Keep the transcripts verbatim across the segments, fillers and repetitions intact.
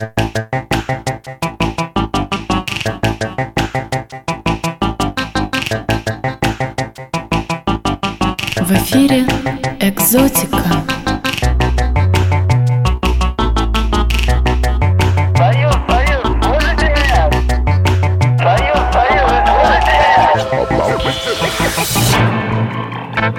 В эфире «Экзотика». Союз, Союз, слышите меня? Союз, Союз, слышите меня?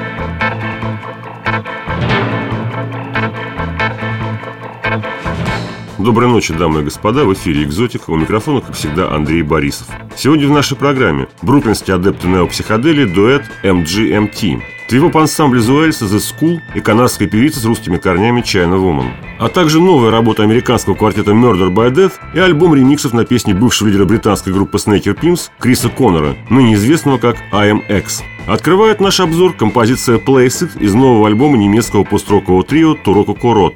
Доброй ночи, дамы и господа, в эфире «Экзотика», у микрофона, как всегда, Андрей Борисов. Сегодня в нашей программе бруклинские адепты неопсиходелии, дуэт эм джи эм ти, триво-ансамбль из Уэльса The School и канадская певица с русскими корнями China Woman, а также новая работа американского квартета Murder by Death и альбом ремиксов на песни бывшего лидера британской группы Snaker Pimps Криса Коннора, ныне известного как ай эм экс. Открывает наш обзор композиция Place It из нового альбома немецкого пост-рокового трио Туроко Корот.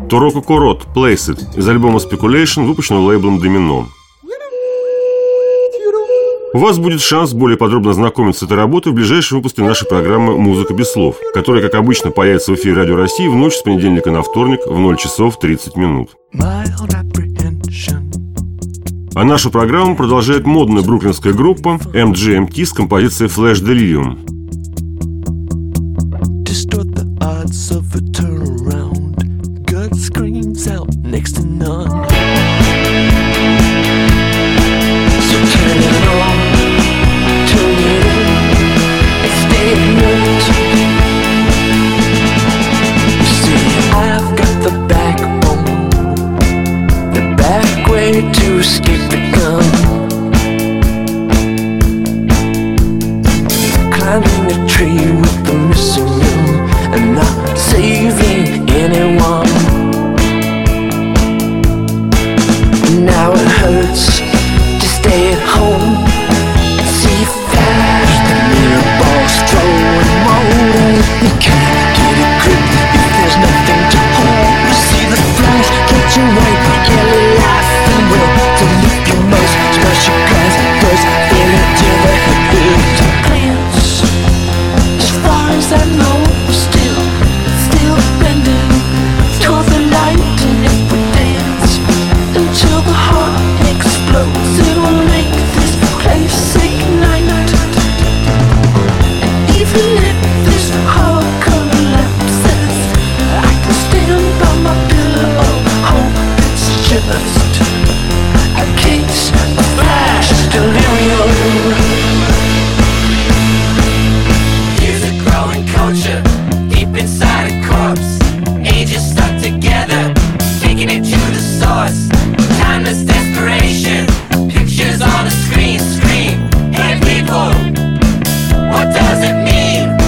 Торо Кокорот «Place It» из альбома Speculation, выпущенного лейблом Domino. У вас будет шанс более подробно ознакомиться с этой работой в ближайшем выпуске нашей программы «Музыка без слов», которая, как обычно, появится в эфире Радио России в ночь с понедельника на вторник в ноль часов тридцать минут. А нашу программу продолжает модная бруклинская группа эм джи эм ти с композицией «Flash Delirium». To escape the gun, climbing a tree with the missing limb and not saving anyone. Now it hurts to stay at home, see flash the mirror balls throwing motor. You can't get a grip if there's nothing to hold. You see the flash catching white, yellow light will to lift your most special glass, first feel it till the head hurts. Glance, as far as I know, still, still bending toward the light. And if we dance until the heart explodes, it will make this place ignite. And even if this heart collapses, I can stand by my pillow of hope. It's just a case of flash delirium. Here's a growing culture deep inside a corpse. Ages stuck together, taking it to the source. Timeless desperation, pictures on the screen. Scream, hey people, what does it mean?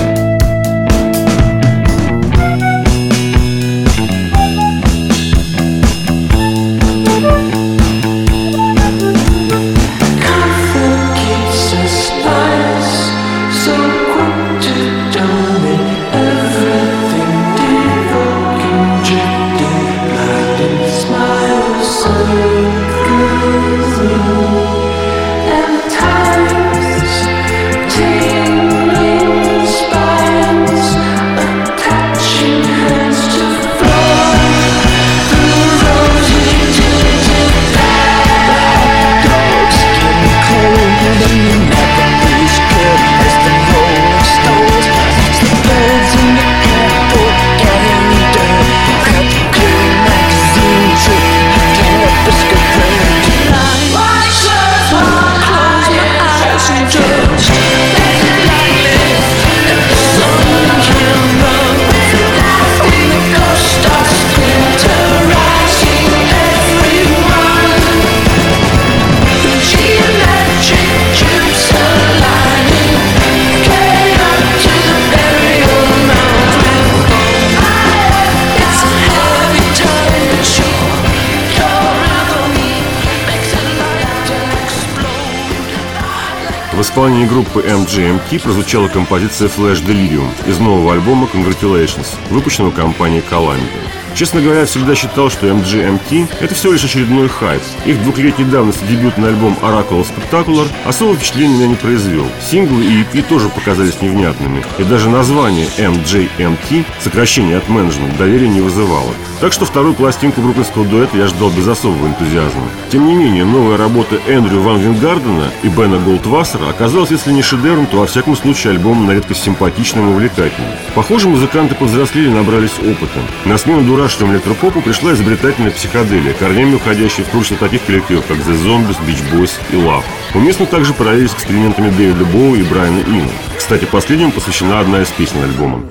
В исполнении группы эм джи эм ти прозвучала композиция «Flash Delirium» из нового альбома «Congratulations», выпущенного компанией Columbia. Честно говоря, я всегда считал, что эм джи эм ти – это всего лишь очередной хайп. Их двухлетней давности дебютный альбом «Oracle Spectacular» особого впечатления меня не произвел. Синглы и и пи тоже показались невнятными. И даже название эм джи эм ти, сокращение от менеджмент, доверия не вызывало. Так что вторую пластинку бруклинского дуэта я ждал без особого энтузиазма. Тем не менее, новая работа Эндрю Ван Вингардена и Бена Голдвассера оказалась, если не шедевром, то во всяком случае альбомом на редкость симпатичным и увлекательным. Похоже, музыканты повзрослели и набрались опыта. На смену дурашливому электропопу пришла изобретательная психоделия, корнями уходящая в творчество таких коллективов, как The Zombies, Beach Boys и Love. Уместно также параллелить с экспериментами Дэвида Боуи и Брайана Ина. Кстати, последнему посвящена одна из песен альбома.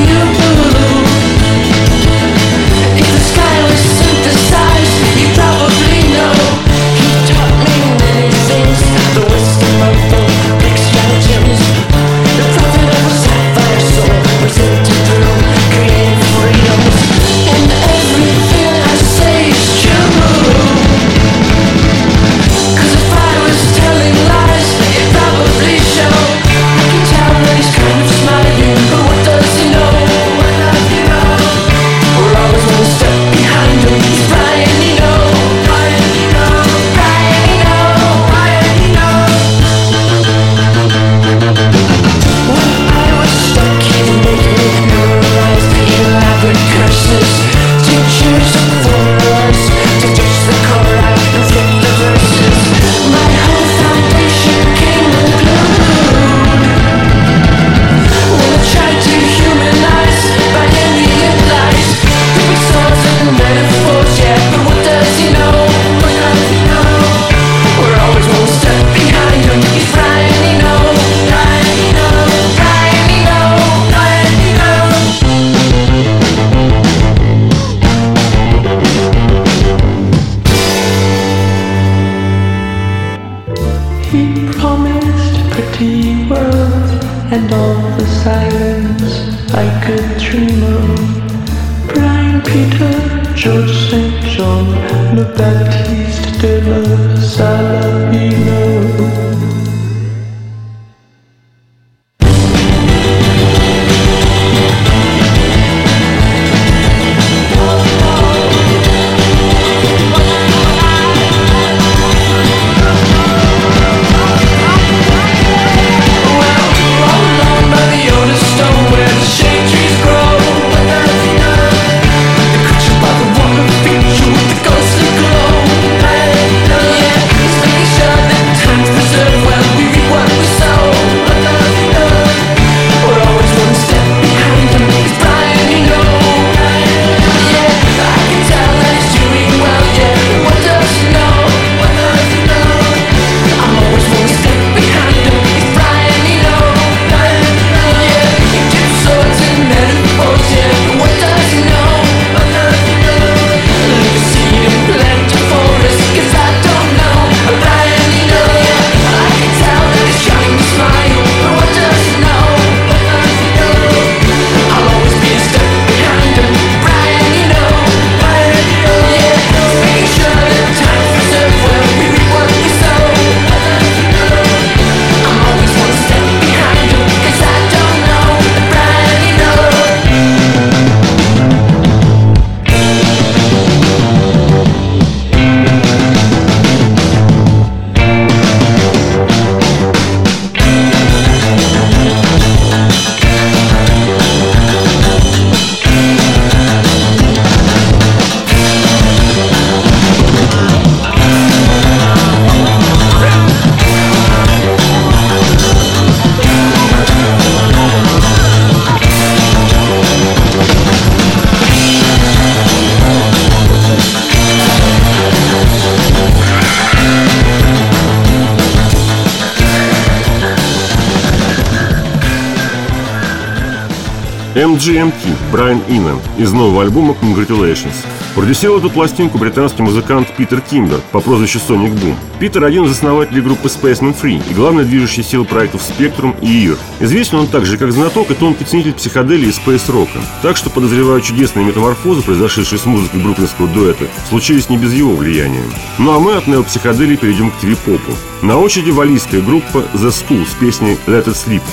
Trouble things I could dream of. Brian Peter, George Saint John, Le Baptiste de la Salavino. эм джи эм ти, Брайан Ино, из нового альбома Congratulations. Продюсировал эту пластинку британский музыкант Питер Кимбер по прозвищу Sonic Boom. Питер – один из основателей группы Spaceman Free и главная движущая сила проектов Spectrum и Ear. Известен он также как знаток и тонкий ценитель психоделии и спейс-рока. Так что, подозреваю, чудесные метаморфозы, произошедшие с музыкой бруклинского дуэта, случились не без его влияния. Ну а мы от неопсиходелии перейдем к твип-попу. На очереди валлийская группа The School с песней Let It Sleep.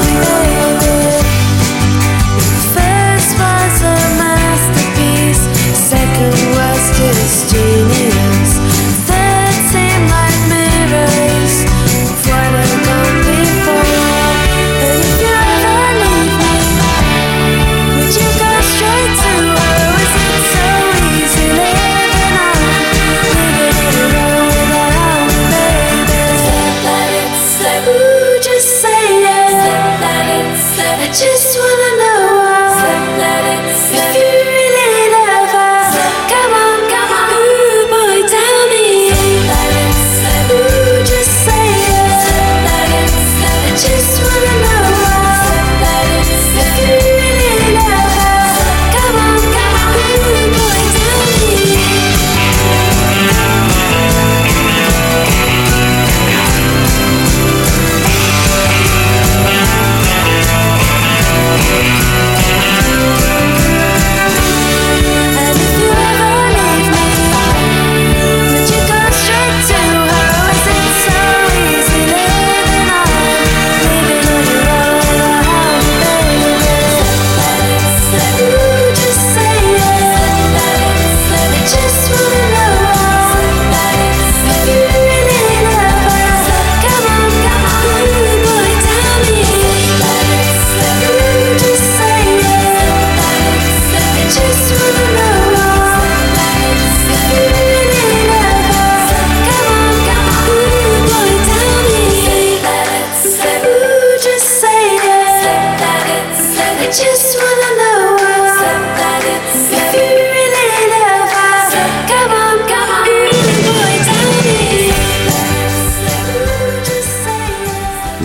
First was a masterpiece.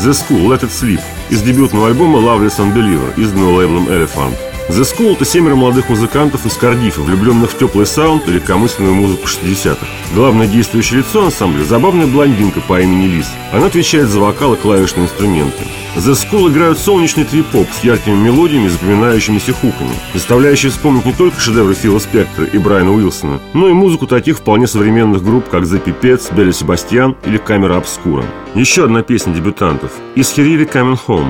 The School Let It Sleep из дебютного альбома Loveless Unbeliever, изданного лейблом Elephant. The School – это семеро молодых музыкантов из Кардифа, влюбленных в теплый саунд и легкомысленную музыку шестидесятых. Главное действующее лицо ансамбля – забавная блондинка по имени Лиз. Она отвечает за вокал и клавишные инструменты. The School играют солнечный трип-поп с яркими мелодиями и запоминающимися хуками, заставляющие вспомнить не только шедевры Фила Спектора и Брайана Уилсона, но и музыку таких вполне современных групп, как The Pipettes, Белли Себастьян или Камера Обскура. Еще одна песня дебютантов – Is He Really Coming Home?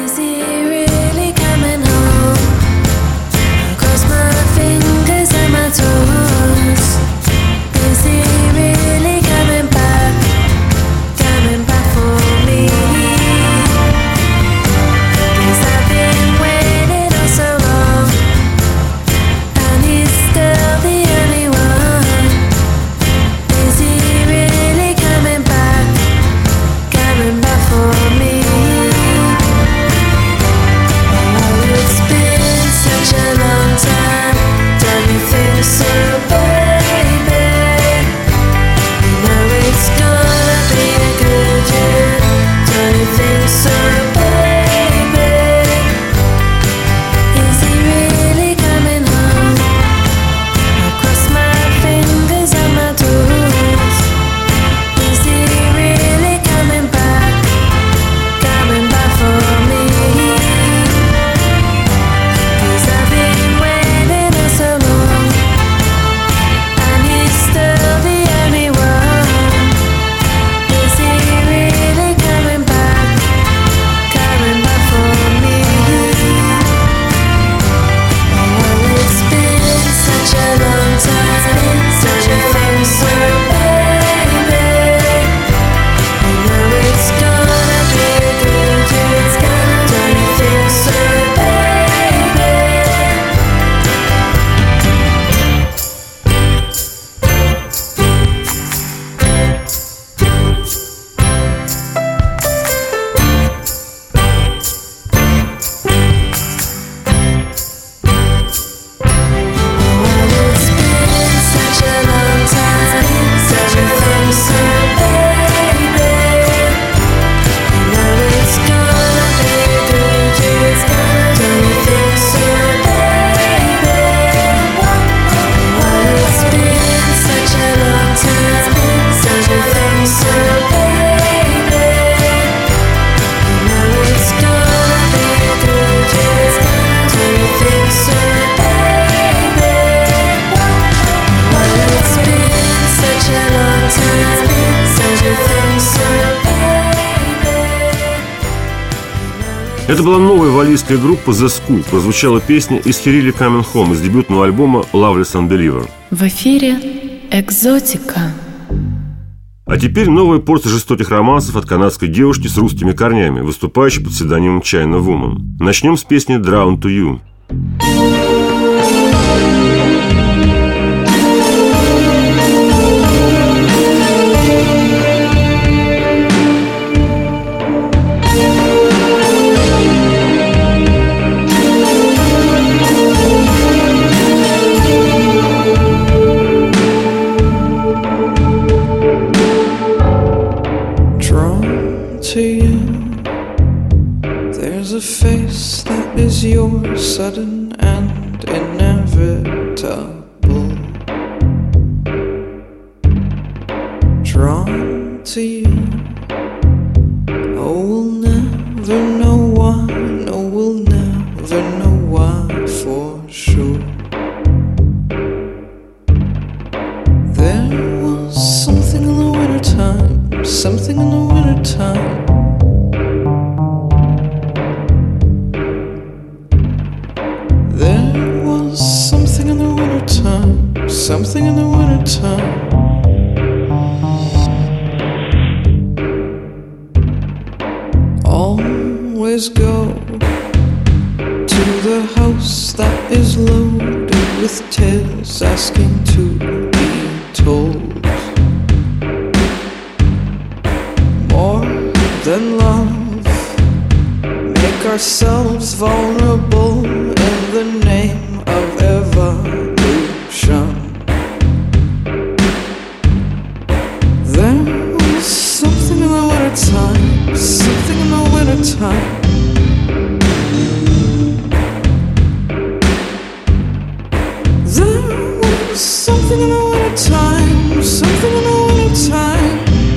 Это была новая валлийская группа The School. Прозвучала песня Is He Really Coming Home из дебютного альбома Loveless Unbeliever. В эфире «Экзотика». А теперь новая порция жестоких романсов от канадской девушки с русскими корнями, выступающей под псевдонимом China Woman. Начнем с песни Drown to You. To you, there's a face that is yours, sudden and inevitable. Drawn to you, oh, we'll never know why, no, we'll never know why for sure. There was something in the wintertime, something in the wintertime. There was something in the wintertime, something in the wintertime. Always go to the house that is loaded with tales, asking to be told. More than love, make ourselves vulnerable in the name of evolution. There was something in the wintertime, something in the time. There was something in the winter time, something in the winter time.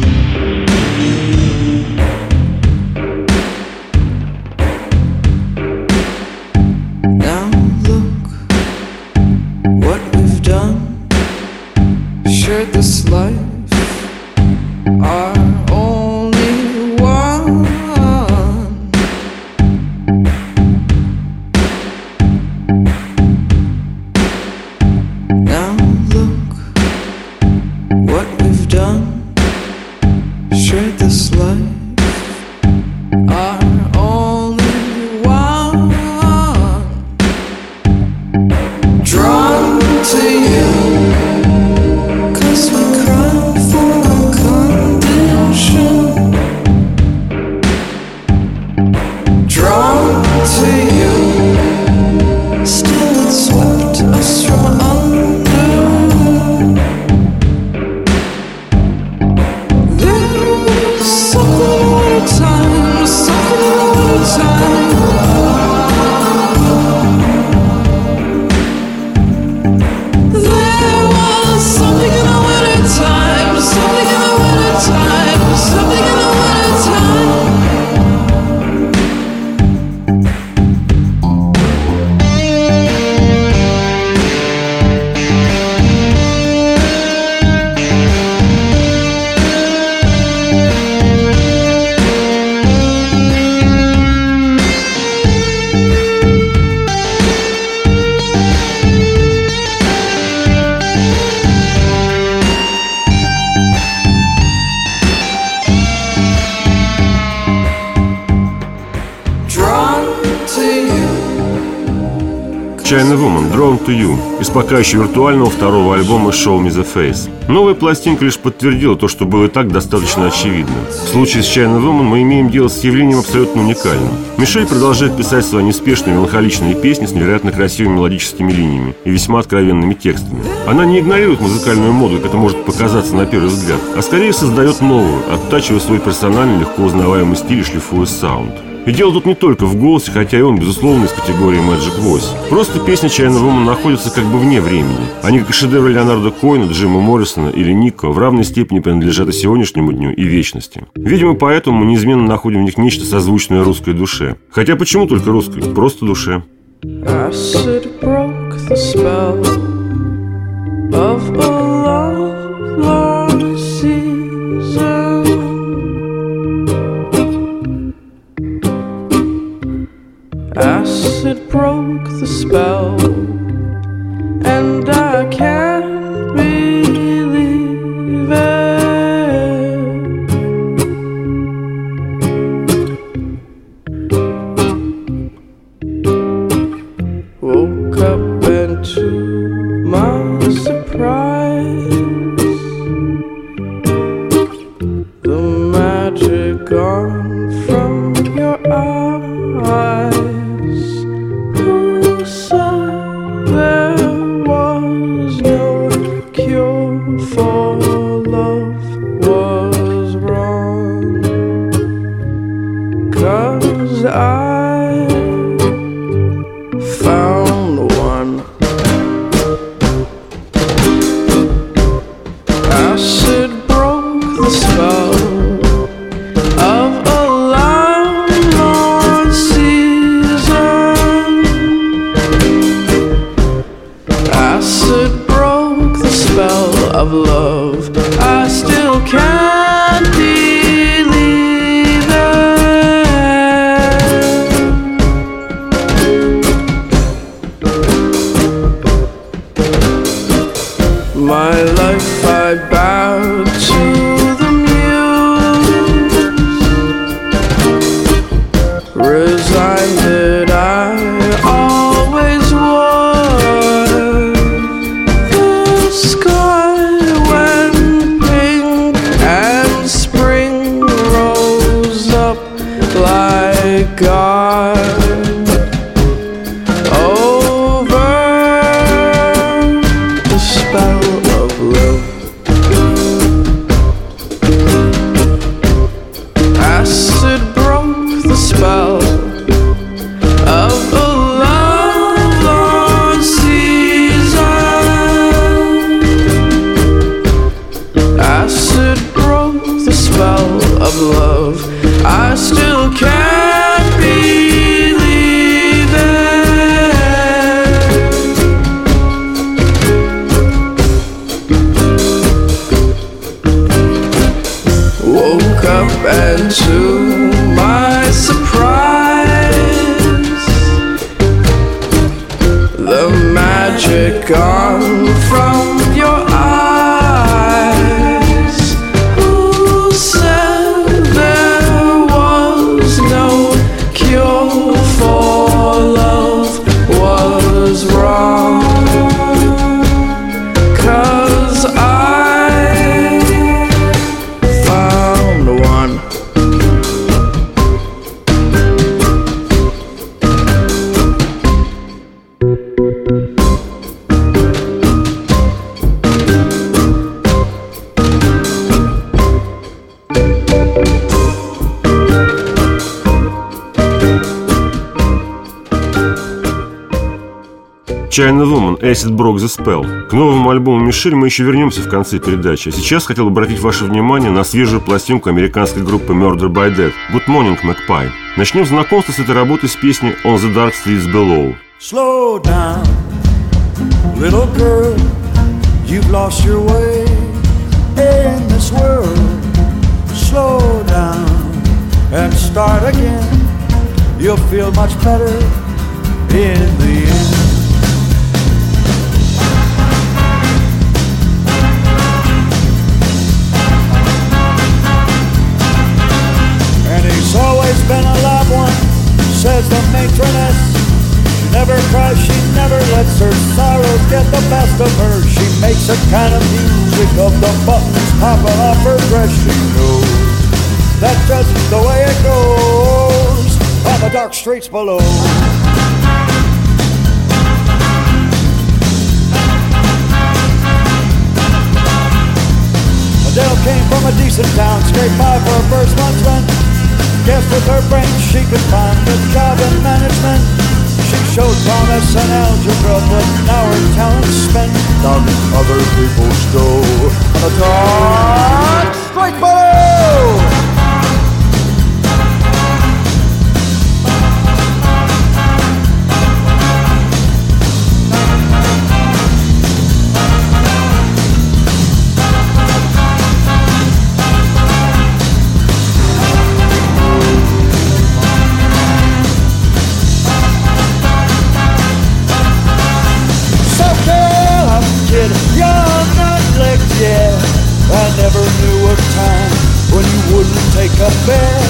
Now look what we've done, shared this life, our only one. Now look what we've done, shared this life, our only one. Drawn to you, 'cause we cry for a condition. Drawn to you, still it swept us from under. There was something in the winter time, something in the winter time. There was something in the winter time, something in the winter time, something in the winter time. Drawn to you. China Woman, Drawn to You, из пока еще виртуального второго альбома Show Me the Face. Новая пластинка лишь подтвердила то, что было и так достаточно очевидно. В случае с China Woman мы имеем дело с явлением абсолютно уникальным. Мишель продолжает писать свои неспешные меланхоличные песни с невероятно красивыми мелодическими линиями и весьма откровенными текстами. Она не игнорирует музыкальную моду, как это может показаться на первый взгляд, а скорее создает новую, оттачивая свой персональный, легко узнаваемый стиль и шлифуя саунд. И дело тут не только в голосе, хотя и он, безусловно, из категории Magic Voice. Просто песни China Woman находятся как бы вне времени. Они, как и шедевры Леонарда Коэна, Джима Моррисона или Нико, в равной степени принадлежат и сегодняшнему дню, и вечности. Видимо, поэтому мы неизменно находим в них нечто созвучное русской душе. Хотя почему только русской? Просто душе. Acid broke the spell of a love long season. Acid broke the spell, and I can't believe it. Woke up and to my surprise, the magic gone from your eyes. Who said there was no cure for love was wrong? 'Cause I found one. Acid broke the spell of a long, long season. Acid broke the spell of love. I still can't believe it. My life I bowed to the muse, resigned that I always would. The sky went pink and spring rose up like God over the spell of love. Acid broke the spell up, and to my surprise, the magic gone from your eyes. Who said there was no cure for love was wrong? 'Cause I found one. China Woman, Acid Broke the Spell. К новому альбому Мишель мы еще вернемся в конце передачи. А сейчас хотел бы обратить ваше внимание на свежую пластинку американской группы Murder by Death Good Morning Magpie. Начнем знакомство с этой работы с песни On the Dark Streets Below. Slow down, little girl, you've lost your way in this world. Slow down and start again. You'll feel much better in the end. She's always been a loved one, says the matroness. She never cries, she never lets her sorrows get the best of her. She makes a kind of music of the buttons popping off her dress. She knows that's just the way it goes on the dark streets below. Adele came from a decent town, scraped by for her first month's rent. Guess with her brains she could find a job in management. She showed promise and algebra, but now her talent's spent down in other people's dough on the dark street below. You're not licked yet. I never knew a time when you wouldn't take a bet.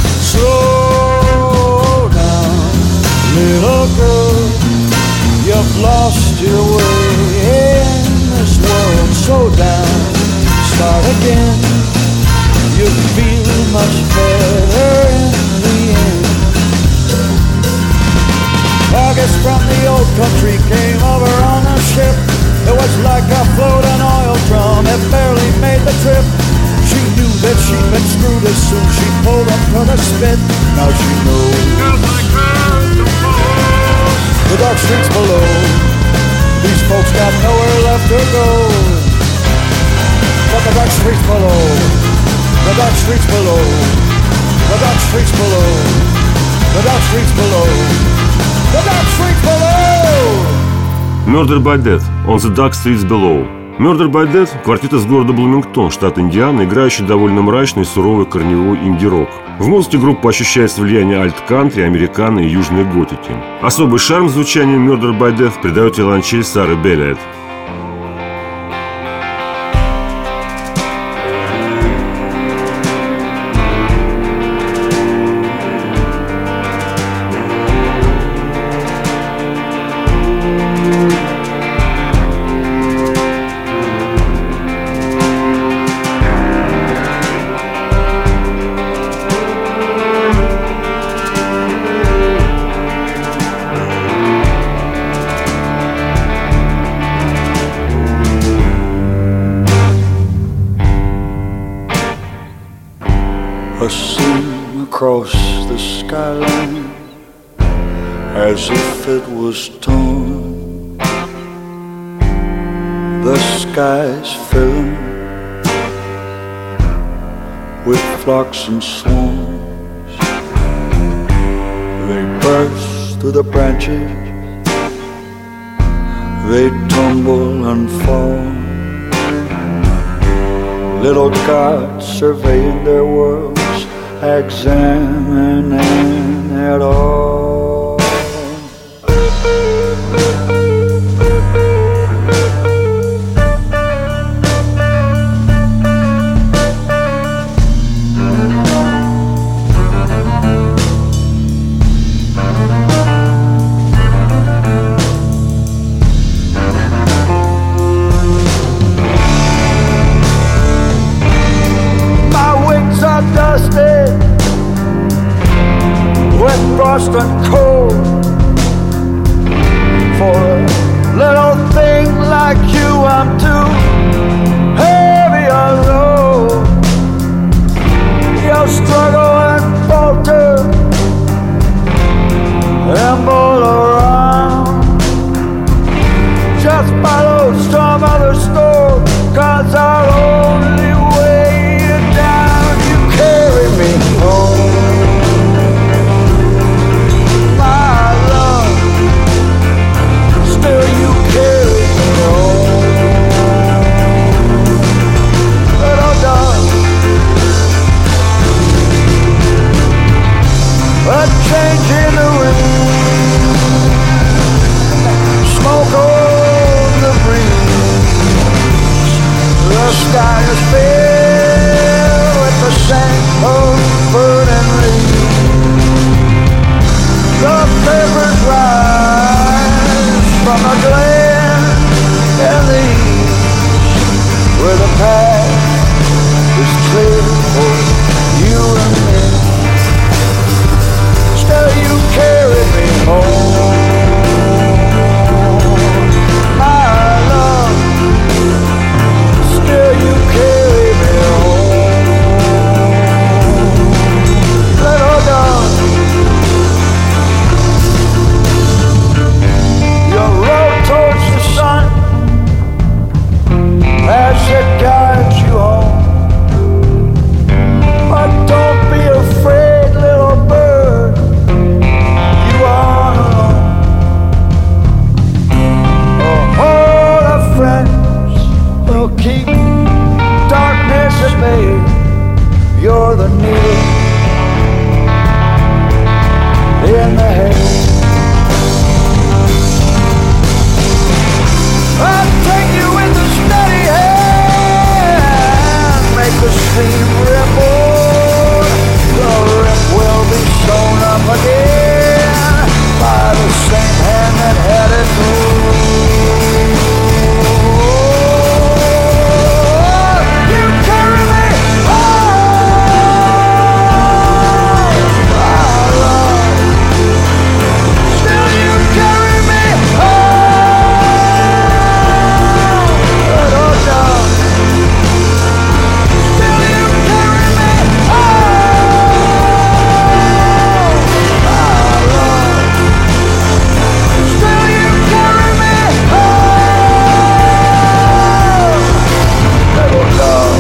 Slow down, little girl, you've lost your way in this world. Slow down, start again. You'll feel much better in the end. August from the old country came over on a ship. It was like a floating oil drum, it barely made the trip. She knew that she'd been screwed as soon she pulled up to the spit. Now she knows the dark streets below. These folks got nowhere left to go. But the dark streets below, the dark streets below, the dark streets below, the dark streets below, the dark streets below. Murder by Death, On the Dark Streets Below. Murder by Death – квартет из города Блумингтон, штат Индиана, играющий довольно мрачный и суровый корневой инди-рок. В музыке группа ощущается влияние альт-кантри, американо и южной готики. Особый шарм звучанию Murder by Death придает виолончель Сары Беллиет. A seam across the skyline, as if it was torn. The skies filling with flocks and swarms. They burst through the branches, they tumble and fall. Little gods surveying their world examining it all. Dusted with frost and cold. For a little thing like you, I'm too heavy a load. You'll struggle and falter and bowl around. Just follow some other store, 'cause I'll only weigh you down. You carry me home, my love. Still you carry me home. Little dove, a change in the wind, smoke on the breeze. The sky is filled with the scent of burning leaves. The papers rise from the glen and the east, where the path is clear for you and me. Still you carry me home, my love. Still you carry me home, little dove. Your road towards the sun as it guides you home. But don't be afraid, little bird, you are alone. Oh, all the friends will keep darkness at bay. You're the needle in the hay. I'll take you in the steady hand, make the stream ripple. The rip will be sewn up again by the same hand that had it through. You carry me home, my love. Still you carry me home, little dove. Still you carry me home, my love. Still you carry me home, little dove.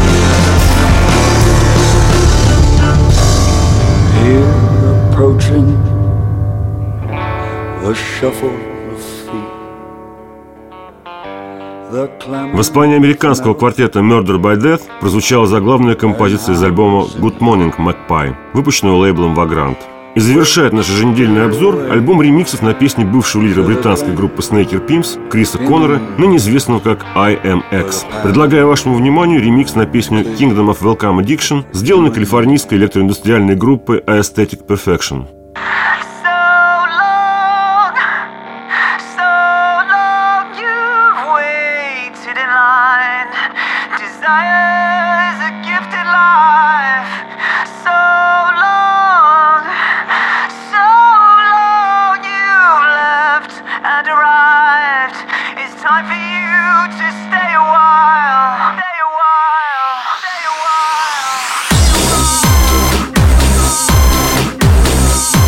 Here approaching the shuffle of feet, the clamor. В исполнении американского квартета Murder by Death прозвучала заглавная композиция из альбома Good Morning Magpie, выпущенного лейблом Vagrant. И завершает наш еженедельный обзор альбом ремиксов на песни бывшего лидера британской группы Snaker Pimps Криса Коннора, ныне известного как I Am X. Предлагаю вашему вниманию ремикс на песню Kingdom of Welcome Addiction, сделанный калифорнийской электроиндустриальной группой Aesthetic Perfection. So long, so long you've waited in line. Desire is a gifted life. So long, so long you've left and arrived. It's time for you to stay a while. Stay a while, stay a while.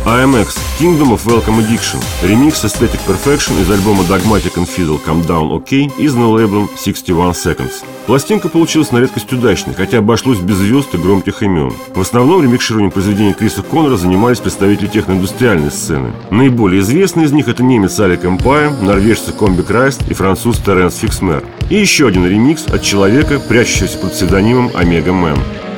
эй эм экс Kingdom of Welcome Addiction, ремикс Aesthetic Perfection из альбома Dogmatic and Fiddle Calm Down OK, изданного лейблом шестьдесят один Seconds. Пластинка получилась на редкость удачной, хотя обошлось без звезд и громких имен. В основном ремикшированием произведений Криса Коннора занимались представители техноиндустриальной сцены. Наиболее известные из них — это немец Алек Эмпайр, норвежцы Комби Крайст и француз Теренс Фиксмер. И еще один ремикс от человека, прячущегося под псевдонимом Омега Мэн.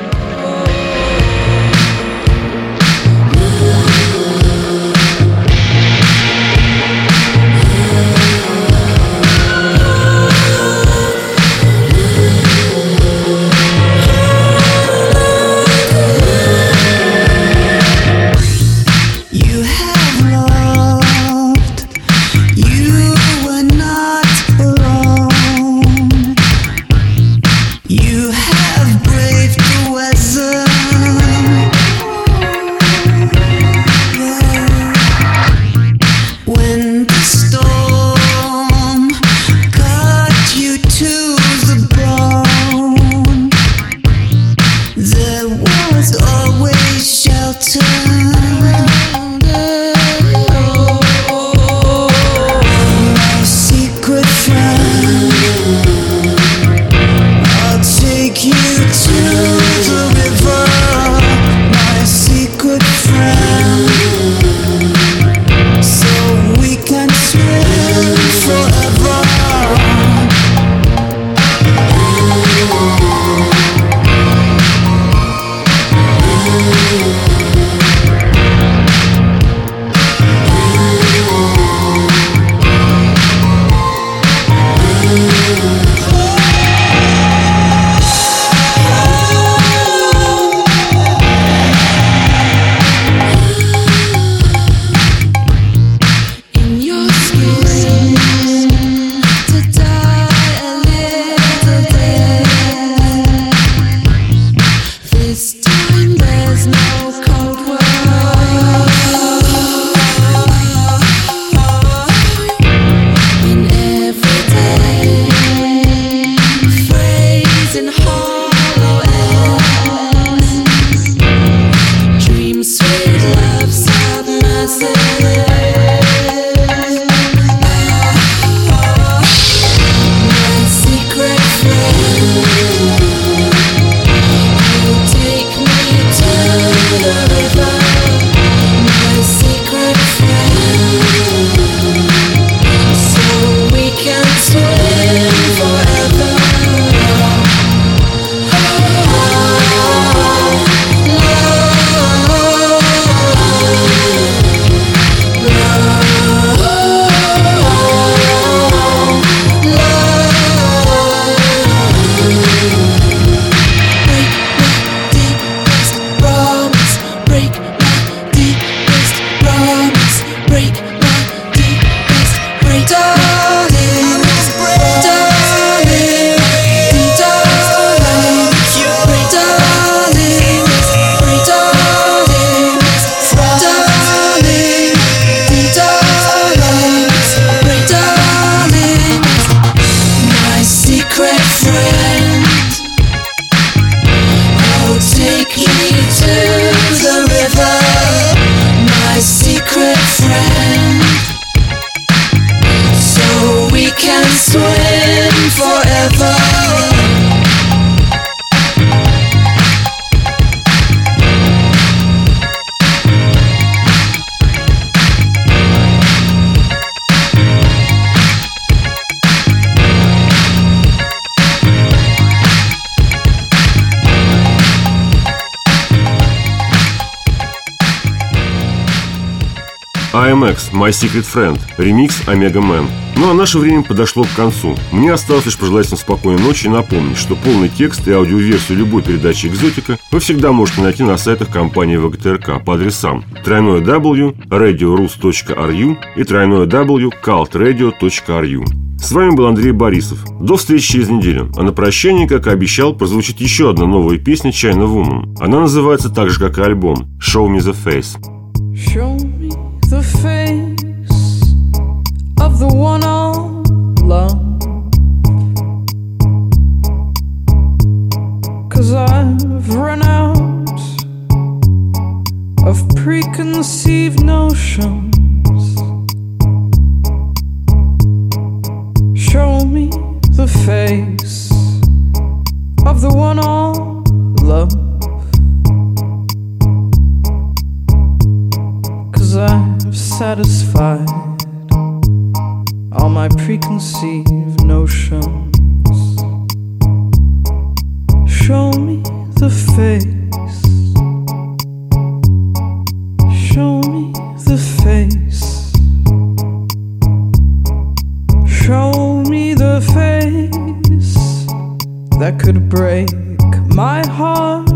эй эм экс My Secret Friend, ремикс Омега Мэн. Ну а наше время подошло к концу. Мне осталось лишь пожелать вам спокойной ночи и напомнить, что полный текст и аудиоверсию любой передачи «Экзотика» вы всегда можете найти на сайтах компании вэ гэ тэ эр ка по адресам дабл ю дабл ю дабл ю точка радио рус точка ар ю и дабл ю дабл ю дабл ю точка калт радио точка ар ю. С вами был Андрей Борисов. До встречи через неделю. А на прощание, как и обещал, прозвучит еще одна новая песня China Woman. Она называется так же, как и альбом Show Me The Face. Show me the face of the one I love, 'cause I've run out of preconceived notions. Show me the face of the one all love, 'cause I've satisfied all my preconceived notions. Show me the face, show me the face, show me the face that could break my heart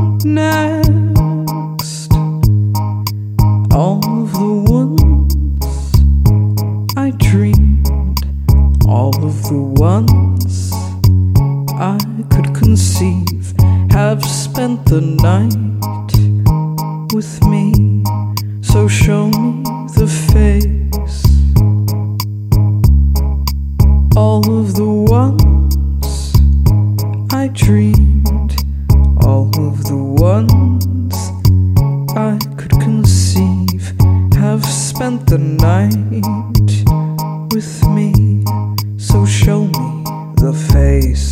next. All of the ones I dreamed, all of the ones I could conceive, have spent the night with me. So show me the face, all of the ones I dreamed, all of the ones I could conceive, have spent the night with me. So show me the face,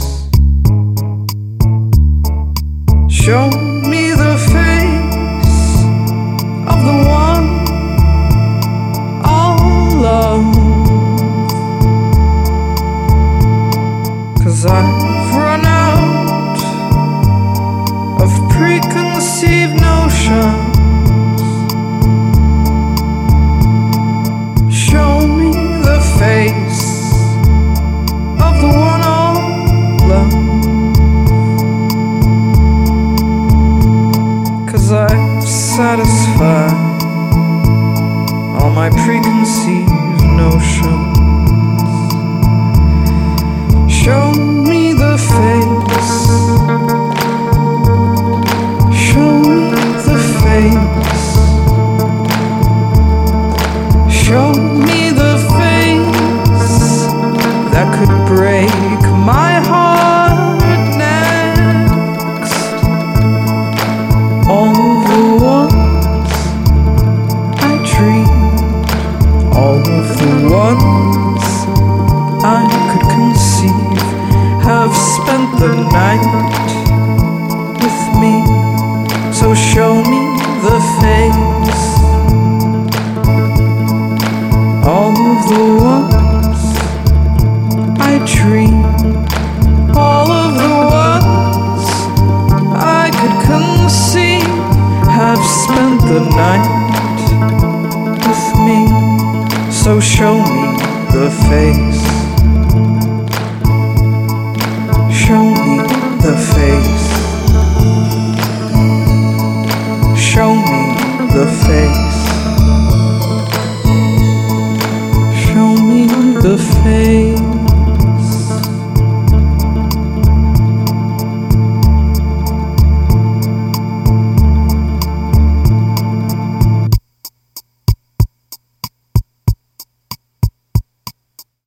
show me the face of the one I'll love, 'cause I've run out of preconceived notions. Show me the face of the one I'll love, 'cause I've satisfied all my preconceived notions. Show me the face, show me the face, show me the face that could break my heart next. All of the ones I dreamed, all of the ones I could conceive, have spent the night with me. So show me the face, all of the ones I dreamed, all of the ones I could conceive, have spent the night with me. So show me the face.